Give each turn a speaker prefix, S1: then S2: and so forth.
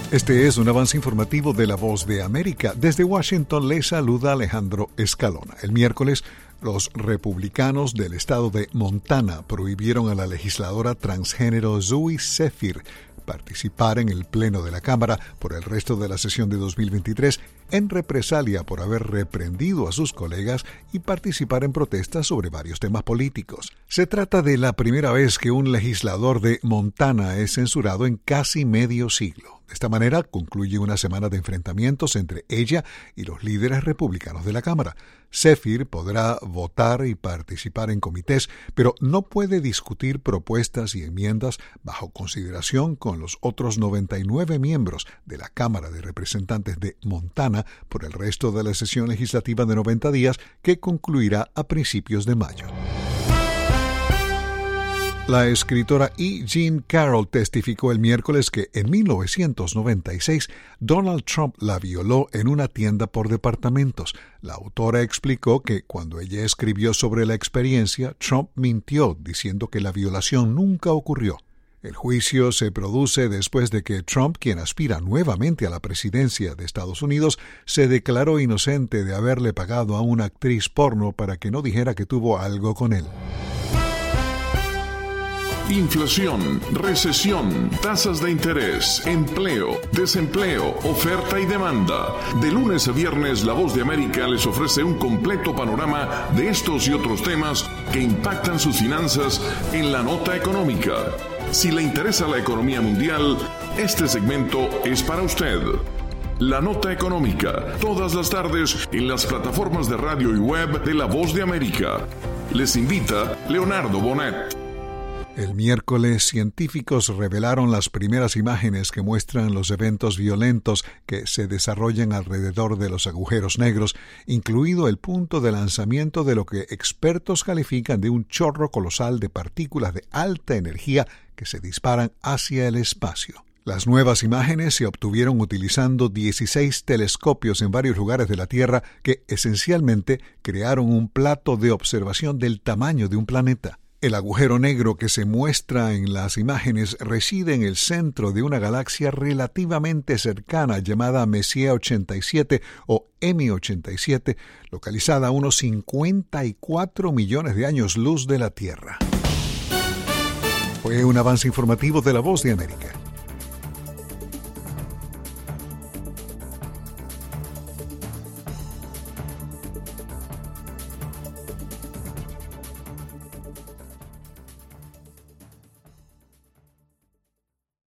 S1: Este es un avance informativo de La Voz de América. Desde Washington le saluda Alejandro Escalona. El miércoles, los republicanos del estado de Montana prohibieron a la legisladora transgénero Zoe Zephyr participar en el Pleno de la Cámara por el resto de la sesión de 2023 en represalia por haber reprendido a sus colegas y participar en protestas sobre varios temas políticos. Se trata de la primera vez que un legislador de Montana es censurado en casi medio siglo. De esta manera concluye una semana de enfrentamientos entre ella y los líderes republicanos de la Cámara. Zephyr podrá votar y participar en comités, pero no puede discutir propuestas y enmiendas bajo consideración con los otros 99 miembros de la Cámara de Representantes de Montana por el resto de la sesión legislativa de 90 días que concluirá a principios de mayo. La escritora E. Jean Carroll testificó el miércoles que en 1996 Donald Trump la violó en una tienda por departamentos. La autora explicó que cuando ella escribió sobre la experiencia, Trump mintió diciendo que la violación nunca ocurrió. El juicio se produce después de que Trump, quien aspira nuevamente a la presidencia de Estados Unidos, se declaró inocente de haberle pagado a una actriz porno para que no dijera que tuvo algo con él.
S2: Inflación, recesión, tasas de interés, empleo, desempleo, oferta y demanda. De lunes a viernes, La Voz de América les ofrece un completo panorama de estos y otros temas que impactan sus finanzas en la nota económica. Si le interesa la economía mundial, este segmento es para usted. La Nota Económica, todas las tardes en las plataformas de radio y web de La Voz de América. Les invita Leonardo Bonet.
S1: El miércoles, científicos revelaron las primeras imágenes que muestran los eventos violentos que se desarrollan alrededor de los agujeros negros, incluido el punto de lanzamiento de lo que expertos califican de un chorro colosal de partículas de alta energía que se disparan hacia el espacio. Las nuevas imágenes se obtuvieron utilizando 16 telescopios en varios lugares de la Tierra que esencialmente crearon un plato de observación del tamaño de un planeta. El agujero negro que se muestra en las imágenes reside en el centro de una galaxia relativamente cercana llamada Messier 87 o M87, localizada a unos 54 millones de años luz de la Tierra. Fue un avance informativo de La Voz de América.